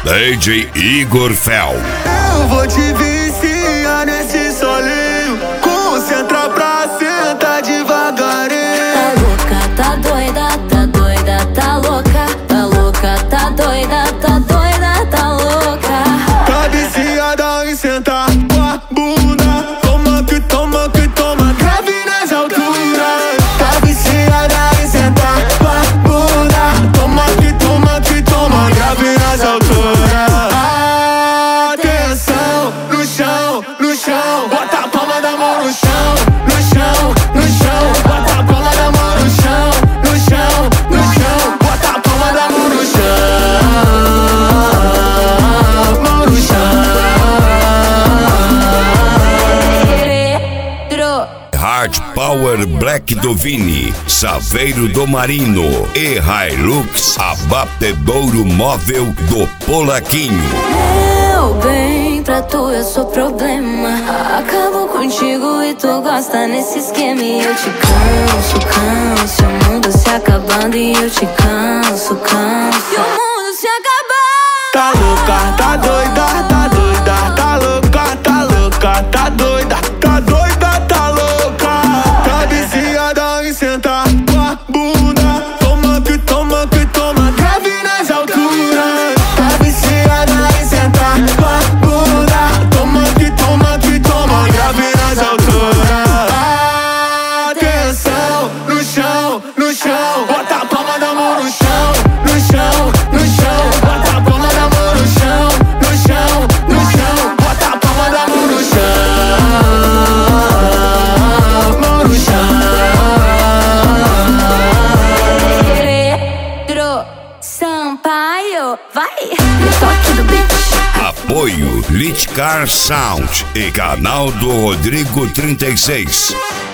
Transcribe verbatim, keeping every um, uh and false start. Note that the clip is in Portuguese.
D J Igor Fel. Eu vou te viciar nesse solinho. Concentra pra sentar devagarinho. Tá louca, tá doida, tá doida, tá louca. Tá louca, tá doida, tá doida, tá louca. Tá viciada em sentar com a bunda. Toma que toma que toma, grave nas alturas. Tá viciada em sentar com a bunda. Toma que toma que toma, grave nas alturas. Atenção, no chão, no chão. Bota a palma da mão no chão, no chão, no chão. Bota a palma da mão no chão, no chão, no chão. Bota a palma da mão no chão, mão no chão. Hard Power Black do Vini, Saveiro do Marino e Hilux Abatedouro Móvel do Polaquinho. Meu bem, pra tu eu sou problema. Acabo contigo e tu gosta nesse esquema. E eu te canso, canso. O mundo se acabando e eu te canso, canso. E o mundo se acabando. Tá louca, tá doida, tá doida, tá louca, tá louca, tá doida, tá doida, tá louca. Tá viciada em sentar com a bunda. Toma que toma que toma, grave nas alturas. Tá viciada em sentar com a bunda. Toma que toma que toma, grave nas alturas. Atenção, no chão, no chão. Bota a palma da mão no chão, no chão, no chão. Bota a palma da mão no chão, no chão, no chão. Bota a palma da mão no chão, mão no chão. Pedro Sampaio, vai! No toque do beat. Apoio Litcar Sound e canal do Rodrigo trinta e seis.